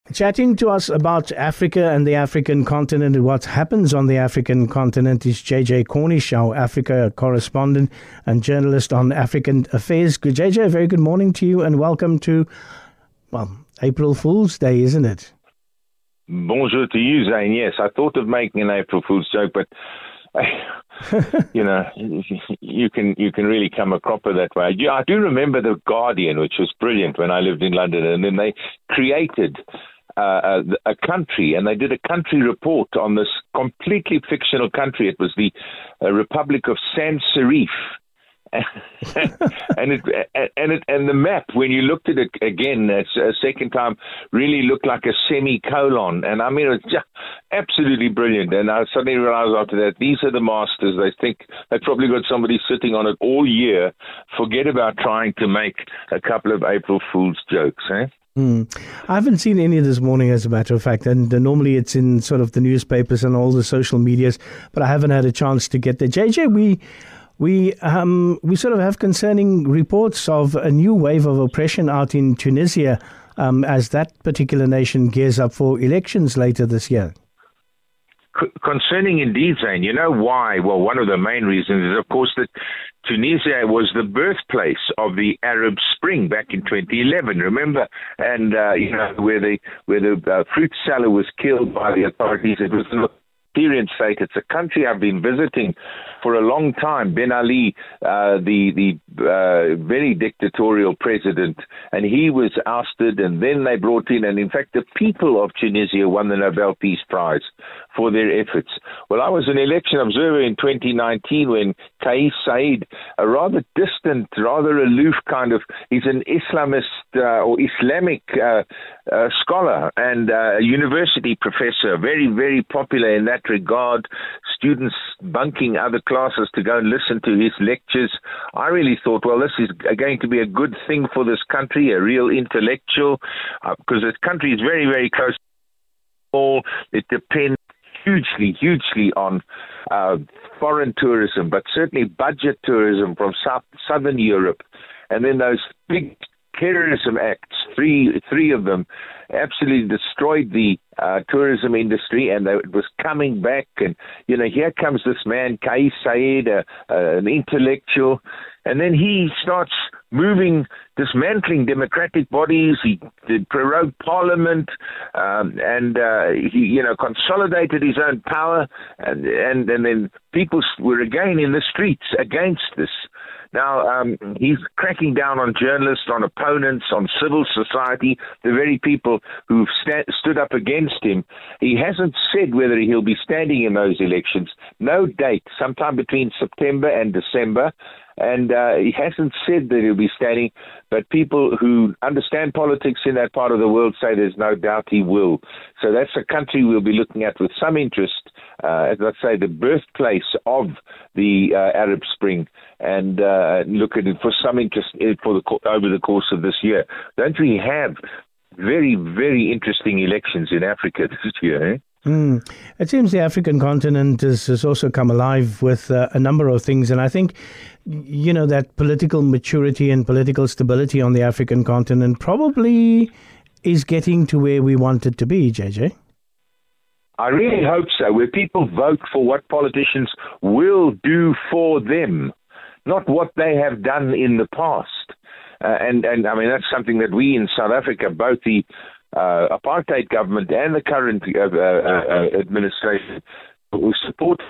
Chatting to us about Africa and the African continent and what happens on the African continent is JJ Cornish, our Africa correspondent and journalist on African affairs. Good, JJ, a very good morning to you and welcome to, April Fool's Day, isn't it? Bonjour to you, Zane. Yes, I thought of making an April Fool's joke, but you can really come a cropper that way. I do remember The Guardian, which was brilliant when I lived in London, and then they created a country, and they did a country report on this completely fictional country. It was the Republic of Sans Serif. and the map, when you looked at it again a second time, really looked like a semicolon. And I mean, it was just absolutely brilliant. And I suddenly realized after that, these are the masters. They think they've probably got somebody sitting on it all year. Forget about trying to make a couple of April Fool's jokes, eh? I haven't seen any this morning, as a matter of fact, and normally it's in sort of the newspapers and all the social medias, but I haven't had a chance to get there. JJ, we sort of have concerning reports of a new wave of oppression out in Tunisia as that particular nation gears up for elections later this year. Concerning indeed, Zane. You know why? Well, one of the main reasons is, of course, that Tunisia was the birthplace of the Arab Spring back in 2011. Remember, and where the fruit seller was killed by the authorities. It was an Syrian state. It's a country I've been visiting for a long time. Ben Ali, the very dictatorial president, and he was ousted, and then they brought in, and in fact the people of Tunisia won the Nobel Peace Prize for their efforts. Well, I was an election observer in 2019 when Kais Saied, a rather distant, rather aloof kind of, he's an Islamist or Islamic scholar and a university professor, very, very popular in that regard, students bunking other classes to go and listen to his lectures. I really thought, well, this is going to be a good thing for this country, a real intellectual, because this country is very, very close. It depends hugely on foreign tourism, but certainly budget tourism from southern Europe. And then those big terrorism acts, three of them, absolutely destroyed the tourism industry, and it was coming back. And here comes this man Kais Saied, an intellectual, and then he starts dismantling democratic bodies. He prorogued parliament, and he consolidated his own power, and then people were again in the streets against this. Now, he's cracking down on journalists, on opponents, on civil society, the very people who've stood up against him. He hasn't said whether he'll be standing in those elections. No date, sometime between September and December. And he hasn't said that he'll be standing, but people who understand politics in that part of the world say there's no doubt he will. So that's a country we'll be looking at with some interest, as I say, the birthplace of the Arab Spring, and look at it for some interest over the course of this year. Don't we have very, very interesting elections in Africa this year, eh? It seems the African continent has also come alive with a number of things, and I think, that political maturity and political stability on the African continent probably is getting to where we want it to be, JJ. I really hope so, where people vote for what politicians will do for them, not what they have done in the past. And I mean, that's something that we in South Africa, both the apartheid government and the current administration, who support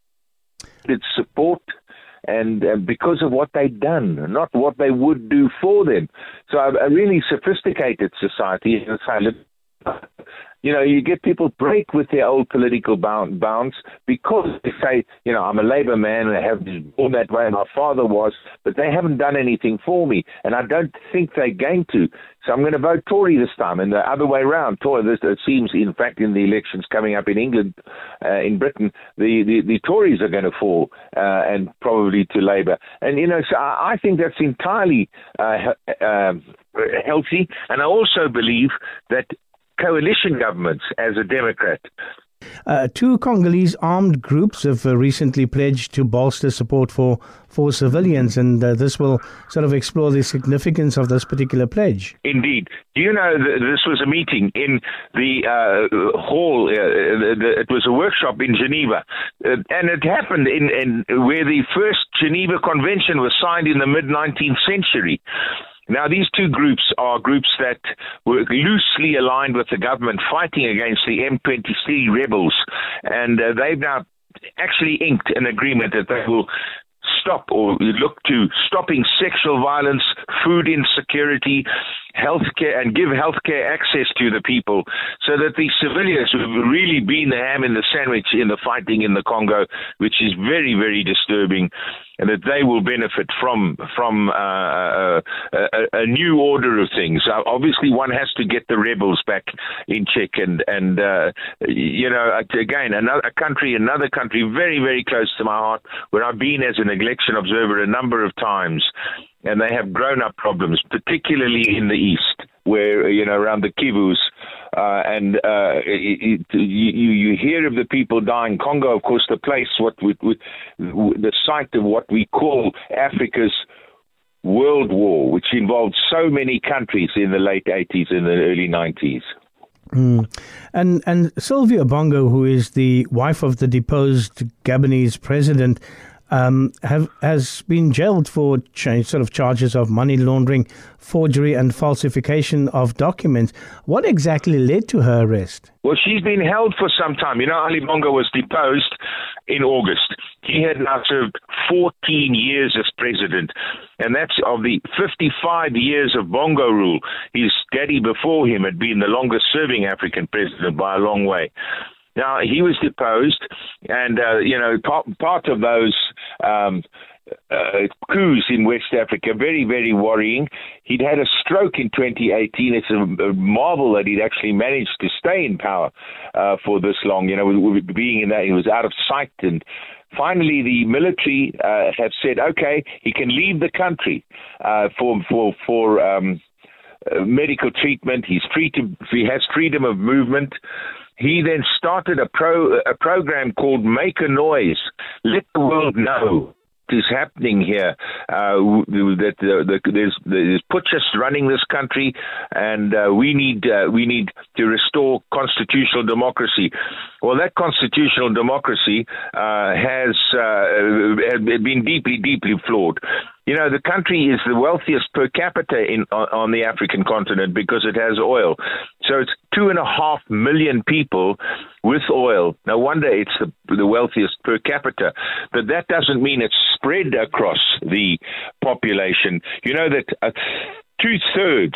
and because of what they've done, not what they would do for them. So a really sophisticated society, you get people break with their old political bounds because they say, I'm a Labour man and I have been born that way and my father was, but they haven't done anything for me, and I don't think they're going to. So I'm going to vote Tory this time, and the other way around. It seems, in fact, in the elections coming up in England, in Britain, the Tories are going to fall, and probably to Labour. And, so I think that's entirely healthy. And I also believe that coalition governments, as a Democrat, Two Congolese armed groups have recently pledged to bolster support for civilians, and this will sort of explore the significance of this particular pledge. Indeed. Do you know that this was a meeting in the hall? It was a workshop in Geneva, and it happened in where the first Geneva Convention was signed in the mid-19th century. Now, these two groups are groups that were loosely aligned with the government fighting against the M23 rebels, and they've now actually inked an agreement that they will stop or look to stopping sexual violence, food insecurity, healthcare, and give healthcare access to the people, so that the civilians who've really been the ham in the sandwich in the fighting in the Congo, which is very, very disturbing, and that they will benefit from a new order of things. Obviously, one has to get the rebels back in check, and again, another country very, very close to my heart, where I've been as an election observer a number of times, and they have grown-up problems, particularly in the east, where, around the Kivus, you hear of the people dying. Congo, of course, the place, the site of what we call Africa's World War, which involved so many countries in the late 80s and the early 90s. And Sylvia Bongo, who is the wife of the deposed Gabonese president, has been jailed for sort of charges of money laundering, forgery and falsification of documents. What exactly led to her arrest? Well, she's been held for some time. Ali Bongo was deposed in August. He had now served 14 years as president, and that's of the 55 years of Bongo rule. His daddy before him had been the longest serving African president by a long way. Now, he was deposed, and, part of those coups in West Africa, very, very worrying. He'd had a stroke in 2018. It's a marvel that he'd actually managed to stay in power for this long. Being in that, he was out of sight, and finally the military have said, okay, he can leave the country for medical treatment. He has freedom of movement. He then started a program called Make a Noise. Let the world know what is happening here. That there's putschs running this country, and we need to restore constitutional democracy. Well, that constitutional democracy has been deeply, deeply flawed. The country is the wealthiest per capita on the African continent because it has oil. So it's 2.5 million people with oil. No wonder it's the wealthiest per capita. But that doesn't mean it's spread across the population. That a third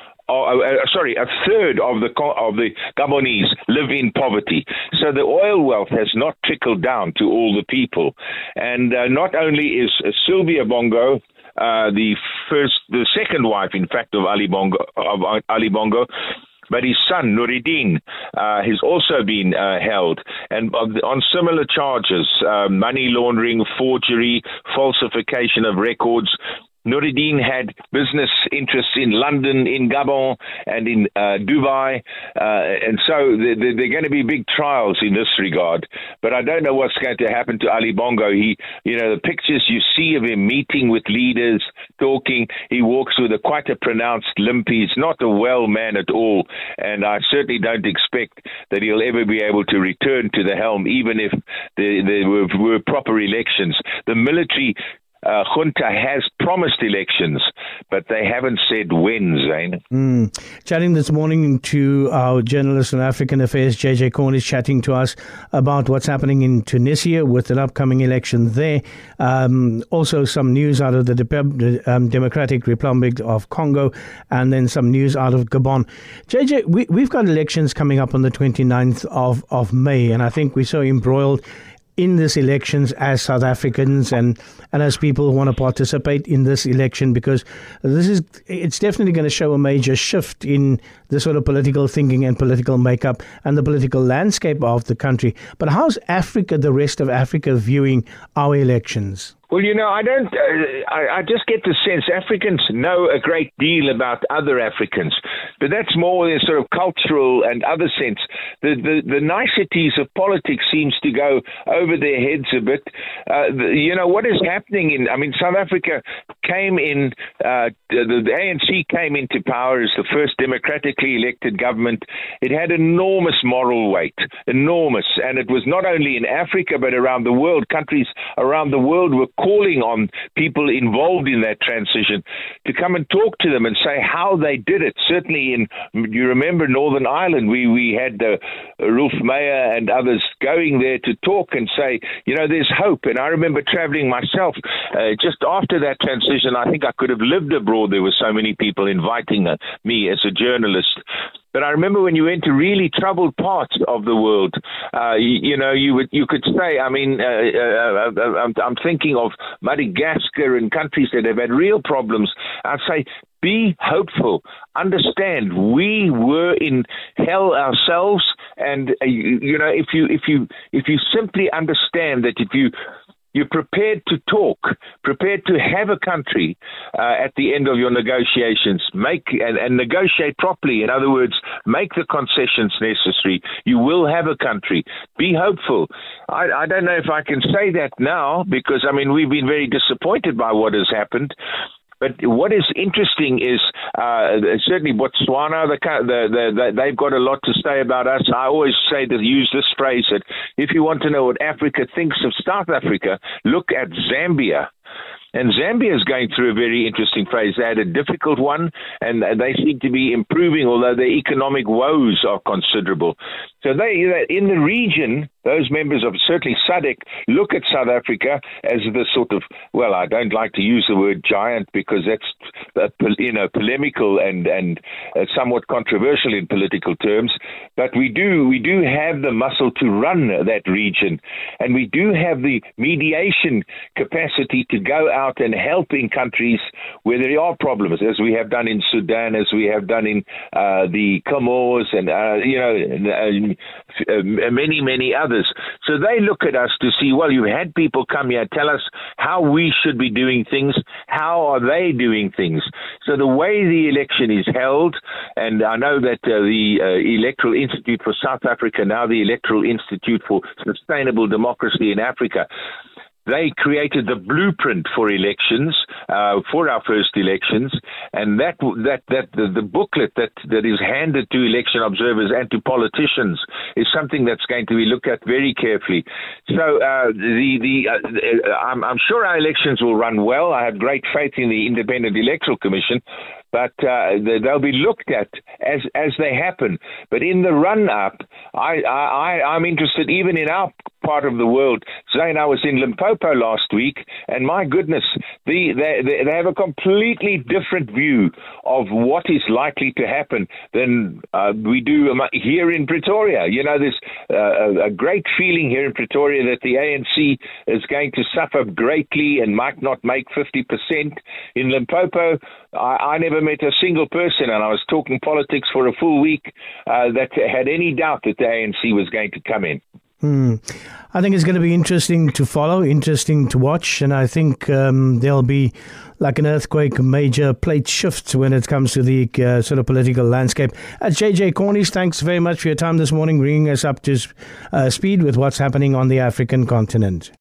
of the Gabonese live in poverty. So the oil wealth has not trickled down to all the people. And not only is Sylvia Bongo the second wife, in fact, of Ali Bongo, but his son, Noureddine, has also been held, and on similar charges, money laundering, forgery, falsification of records. Noureddine had business interests in London, in Gabon, and in Dubai, and so there are going to be big trials in this regard. But I don't know what's going to happen to Ali Bongo. The pictures you see of him meeting with leaders, talking, he walks with quite a pronounced limp. He's not a well man at all, and I certainly don't expect that he'll ever be able to return to the helm, even if there were proper elections. The military junta has promised elections, but they haven't said when, Zane. Chatting this morning to our journalist on African Affairs, JJ Korn, is chatting to us about what's happening in Tunisia with an upcoming election there. Also some news out of the Democratic Republic of Congo, and then some news out of Gabon. JJ, we've got elections coming up on the 29th of May, and I think we're so embroiled in this elections as South Africans and as people who want to participate in this election, because it's definitely going to show a major shift in the sort of political thinking and political makeup and the political landscape of the country. But how's Africa, the rest of Africa, viewing our elections? Well, I don't. I just get the sense Africans know a great deal about other Africans, but that's more in sort of cultural and other sense. The niceties of politics seems to go over their heads a bit. What is happening South Africa came in. The ANC came into power as the first democratically elected government. It had enormous moral weight, enormous, and it was not only in Africa but around the world. Countries around the world were calling on people involved in that transition to come and talk to them and say how they did it. Certainly you remember Northern Ireland, we had Rolf Meyer and others going there to talk and say, there's hope. And I remember traveling myself just after that transition. I think I could have lived abroad. There were so many people inviting me as a journalist. But I remember when you went to really troubled parts of the world, you could say, I'm thinking of Madagascar and countries that have had real problems. I'd say, be hopeful. Understand, we were in hell ourselves, and if you simply understand that if you're prepared to talk, prepared to have a country at the end of your negotiations, and negotiate properly. In other words, make the concessions necessary. You will have a country. Be hopeful. I don't know if I can say that now because, we've been very disappointed by what has happened. But what is interesting is certainly Botswana, they've got a lot to say about us. I always use this phrase that if you want to know what Africa thinks of South Africa, look at Zambia. And Zambia is going through a very interesting phase. They had a difficult one, and they seem to be improving, although their economic woes are considerable. So in the region, those members of certainly SADC look at South Africa as the sort of, well, I don't like to use the word giant because that's polemical and somewhat controversial in political terms. But we do have the muscle to run that region, and we do have the mediation capacity to go out and help in countries where there are problems, as we have done in Sudan, as we have done in the Comores, and many, many others. So they look at us to see, well, you've had people come here, tell us how we should be doing things, how are they doing things. So the way the election is held, and I know that the Electoral Institute for South Africa, now the Electoral Institute for Sustainable Democracy in Africa, they created the blueprint for elections, for our first elections, and the booklet that is handed to election observers and to politicians is something that's going to be looked at very carefully. So I'm sure our elections will run well. I have great faith in the Independent Electoral Commission, but they'll be looked at as they happen. But in the run-up, I'm interested even in our part of the world. Zane, I was in Limpopo last week, and my goodness, they have a completely different view of what is likely to happen than we do here in Pretoria. There's a great feeling here in Pretoria that the ANC is going to suffer greatly and might not make 50%. In Limpopo, I never met a single person, and I was talking politics for a full week, that had any doubt that the ANC was going to come in. I think it's going to be interesting to follow, interesting to watch, and I think there'll be like an earthquake, major plate shifts when it comes to the sort of political landscape. JJ Cornish, thanks very much for your time this morning, bringing us up to speed with what's happening on the African continent.